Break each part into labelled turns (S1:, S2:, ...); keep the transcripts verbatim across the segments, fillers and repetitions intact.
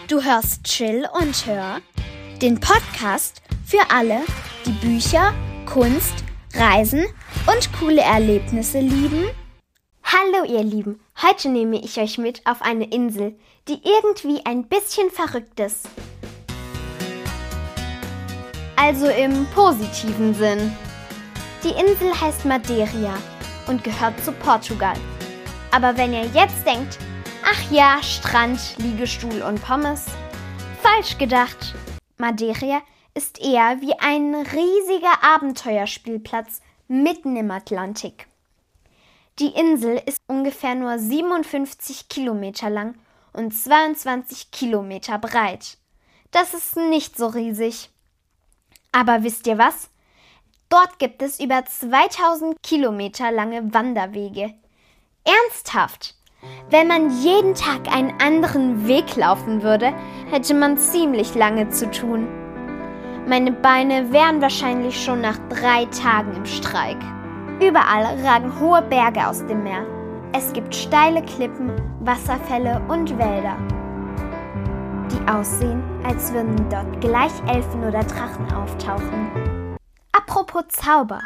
S1: Du hörst Chill und Hör, den Podcast für alle, die Bücher, Kunst, Reisen und coole Erlebnisse lieben.
S2: Hallo ihr Lieben, heute nehme ich euch mit auf eine Insel, die irgendwie ein bisschen verrückt ist. Also im positiven Sinn. Die Insel heißt Madeira und gehört zu Portugal. Aber wenn ihr jetzt denkt, ach ja, Strand, Liegestuhl und Pommes, falsch gedacht. Madeira ist eher wie ein riesiger Abenteuerspielplatz mitten im Atlantik. Die Insel ist ungefähr nur siebenundfünfzig Kilometer lang und zweiundzwanzig Kilometer breit. Das ist nicht so riesig. Aber wisst ihr was? Dort gibt es über zweitausend Kilometer lange Wanderwege. Ernsthaft! Wenn man jeden Tag einen anderen Weg laufen würde, hätte man ziemlich lange zu tun. Meine Beine wären wahrscheinlich schon nach drei Tagen im Streik. Überall ragen hohe Berge aus dem Meer. Es gibt steile Klippen, Wasserfälle und Wälder, die aussehen, als würden dort gleich Elfen oder Drachen auftauchen. Apropos Zauber.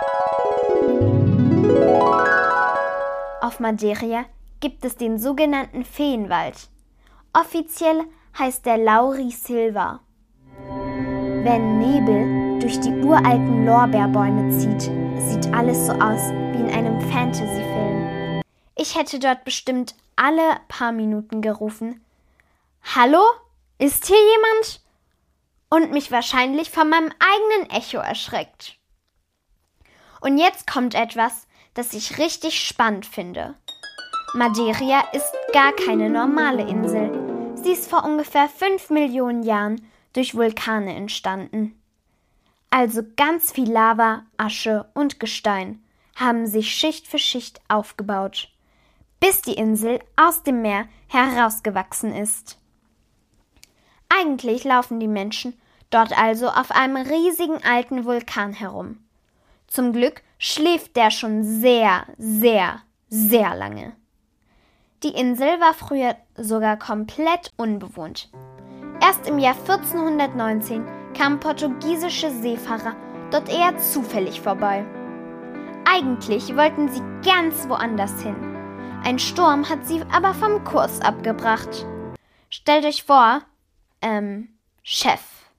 S2: Auf Madeira gibt es den sogenannten Feenwald. Offiziell heißt der Lauri Silva. Wenn Nebel durch die uralten Lorbeerbäume zieht, sieht alles so aus wie in einem Fantasy-Film. Ich hätte dort bestimmt alle paar Minuten gerufen: Hallo? Ist hier jemand? Und mich wahrscheinlich von meinem eigenen Echo erschreckt. Und jetzt kommt etwas, das ich richtig spannend finde. Madeira ist gar keine normale Insel. Sie ist vor ungefähr fünf Millionen Jahren durch Vulkane entstanden. Also ganz viel Lava, Asche und Gestein haben sich Schicht für Schicht aufgebaut, bis die Insel aus dem Meer herausgewachsen ist. Eigentlich laufen die Menschen dort also auf einem riesigen alten Vulkan herum. Zum Glück schläft der schon sehr, sehr, sehr lange. Die Insel war früher sogar komplett unbewohnt. Erst im Jahr vierzehnhundertneunzehn kamen portugiesische Seefahrer dort eher zufällig vorbei. Eigentlich wollten sie ganz woanders hin. Ein Sturm hat sie aber vom Kurs abgebracht. Stellt euch vor, ähm, Chef,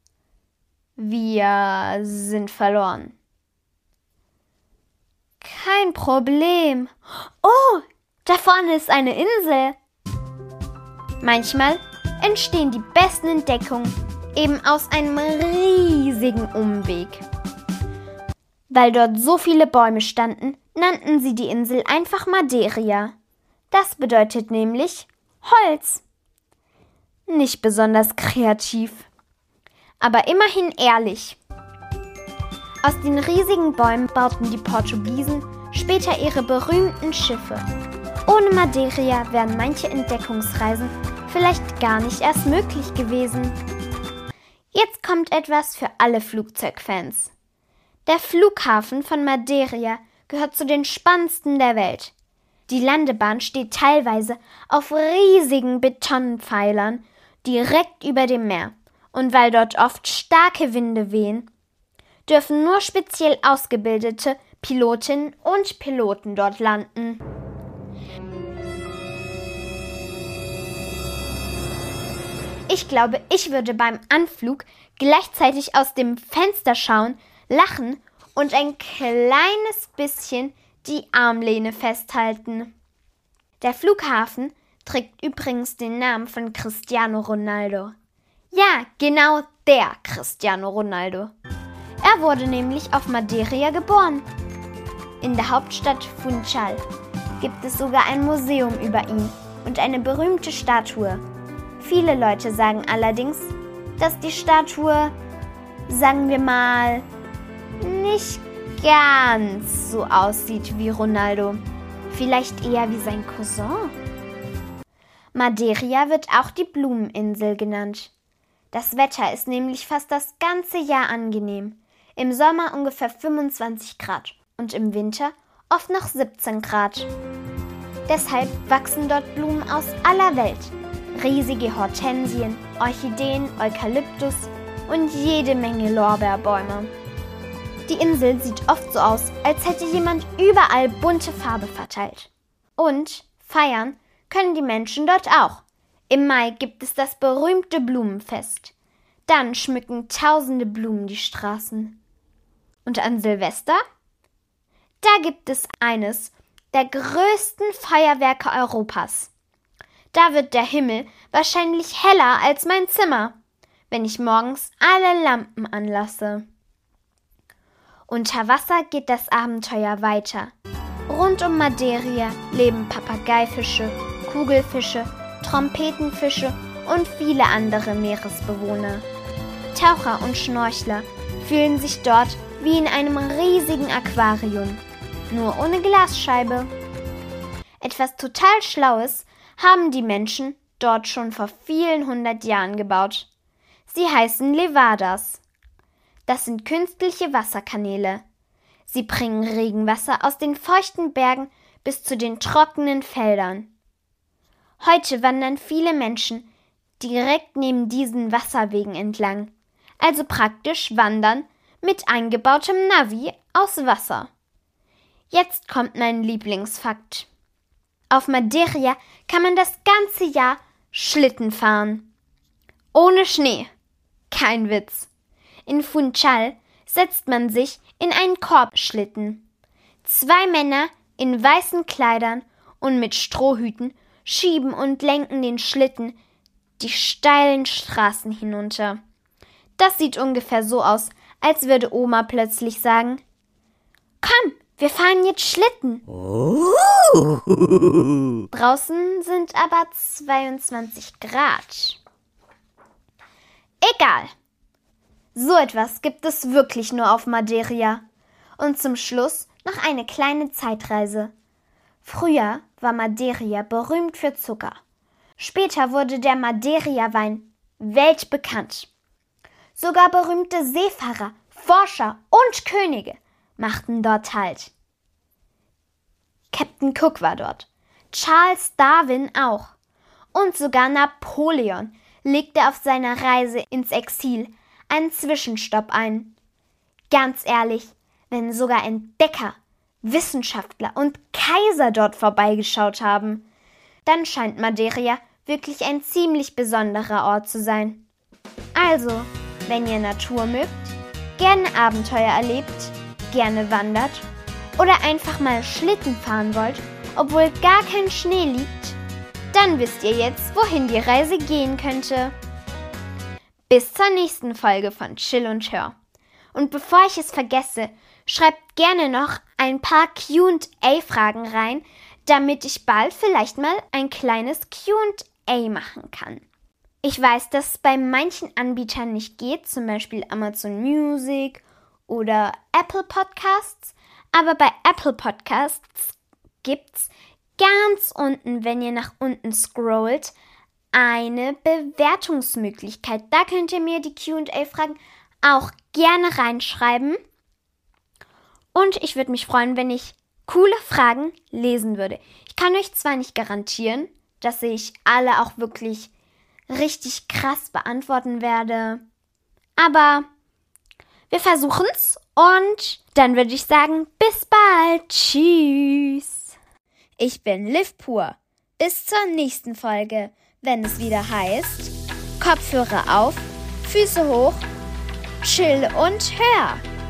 S2: wir sind verloren. Kein Problem. Oh, da vorne ist eine Insel. Manchmal entstehen die besten Entdeckungen eben aus einem riesigen Umweg. Weil dort so viele Bäume standen, nannten sie die Insel einfach Madeira. Das bedeutet nämlich Holz. Nicht besonders kreativ, aber immerhin ehrlich. Aus den riesigen Bäumen bauten die Portugiesen später ihre berühmten Schiffe. Ohne Madeira wären manche Entdeckungsreisen vielleicht gar nicht erst möglich gewesen. Jetzt kommt etwas für alle Flugzeugfans. Der Flughafen von Madeira gehört zu den spannendsten der Welt. Die Landebahn steht teilweise auf riesigen Betonpfeilern direkt über dem Meer. Und weil dort oft starke Winde wehen, dürfen nur speziell ausgebildete Pilotinnen und Piloten dort landen. Ich glaube, ich würde beim Anflug gleichzeitig aus dem Fenster schauen, lachen und ein kleines bisschen die Armlehne festhalten. Der Flughafen trägt übrigens den Namen von Cristiano Ronaldo. Ja, genau der Cristiano Ronaldo. Er wurde nämlich auf Madeira geboren. In der Hauptstadt Funchal gibt es sogar ein Museum über ihn und eine berühmte Statue. Viele Leute sagen allerdings, dass die Statue, sagen wir mal, nicht ganz so aussieht wie Ronaldo. Vielleicht eher wie sein Cousin. Madeira wird auch die Blumeninsel genannt. Das Wetter ist nämlich fast das ganze Jahr angenehm. Im Sommer ungefähr fünfundzwanzig Grad und im Winter oft noch siebzehn Grad. Deshalb wachsen dort Blumen aus aller Welt. riesige Hortensien, Orchideen, Eukalyptus und jede Menge Lorbeerbäume. Die Insel sieht oft so aus, als hätte jemand überall bunte Farbe verteilt. Und feiern können die Menschen dort auch. Im Mai gibt es das berühmte Blumenfest. Dann schmücken tausende Blumen die Straßen. Und an Silvester? Da gibt es eines der größten Feuerwerke Europas. Da wird der Himmel wahrscheinlich heller als mein Zimmer, wenn ich morgens alle Lampen anlasse. Unter Wasser geht das Abenteuer weiter. Rund um Madeira leben Papageifische, Kugelfische, Trompetenfische und viele andere Meeresbewohner. Taucher und Schnorchler fühlen sich dort wie in einem riesigen Aquarium, nur ohne Glasscheibe. Etwas total Schlaues haben die Menschen dort schon vor vielen hundert Jahren gebaut. Sie heißen Levadas. Das sind künstliche Wasserkanäle. Sie bringen Regenwasser aus den feuchten Bergen bis zu den trockenen Feldern. Heute wandern viele Menschen direkt neben diesen Wasserwegen entlang, also praktisch wandern mit eingebautem Navi aus Wasser. Jetzt kommt mein Lieblingsfakt. Auf Madeira kann man das ganze Jahr Schlitten fahren. Ohne Schnee. Kein Witz. In Funchal setzt man sich in einen Korbschlitten. Zwei Männer in weißen Kleidern und mit Strohhüten schieben und lenken den Schlitten die steilen Straßen hinunter. Das sieht ungefähr so aus, als würde Oma plötzlich sagen: Komm, wir fahren jetzt Schlitten. Oh. Draußen sind aber zweiundzwanzig Grad. Egal. So etwas gibt es wirklich nur auf Madeira. Und zum Schluss noch eine kleine Zeitreise. Früher war Madeira berühmt für Zucker. Später wurde der Madeira-Wein weltbekannt. Sogar berühmte Seefahrer, Forscher und Könige machten dort Halt. Captain Cook war dort, Charles Darwin auch. Und sogar Napoleon legte auf seiner Reise ins Exil einen Zwischenstopp ein. Ganz ehrlich, wenn sogar Entdecker, Wissenschaftler und Kaiser dort vorbeigeschaut haben, dann scheint Madeira wirklich ein ziemlich besonderer Ort zu sein. Also, wenn ihr Natur mögt, gerne Abenteuer erlebt, gerne wandert oder einfach mal Schlitten fahren wollt, obwohl gar kein Schnee liegt, dann wisst ihr jetzt, wohin die Reise gehen könnte. Bis zur nächsten Folge von Chill und Hör. Und bevor ich es vergesse, schreibt gerne noch ein paar Q und A-Fragen rein, damit ich bald vielleicht mal ein kleines Q und A machen kann. Ich weiß, dass es bei manchen Anbietern nicht geht, zum Beispiel Amazon Music oder Apple Podcasts, aber bei Apple Podcasts gibt's ganz unten, wenn ihr nach unten scrollt, eine Bewertungsmöglichkeit. Da könnt ihr mir die Q und A-Fragen auch gerne reinschreiben. Und ich würde mich freuen, wenn ich coole Fragen lesen würde. Ich kann euch zwar nicht garantieren, dass ich alle auch wirklich richtig krass beantworten werde, aber wir versuchen's und dann würde ich sagen, bis bald. Tschüss. Ich bin Liv Pur. Bis zur nächsten Folge, wenn es wieder heißt, Kopfhörer auf, Füße hoch, chill und hör.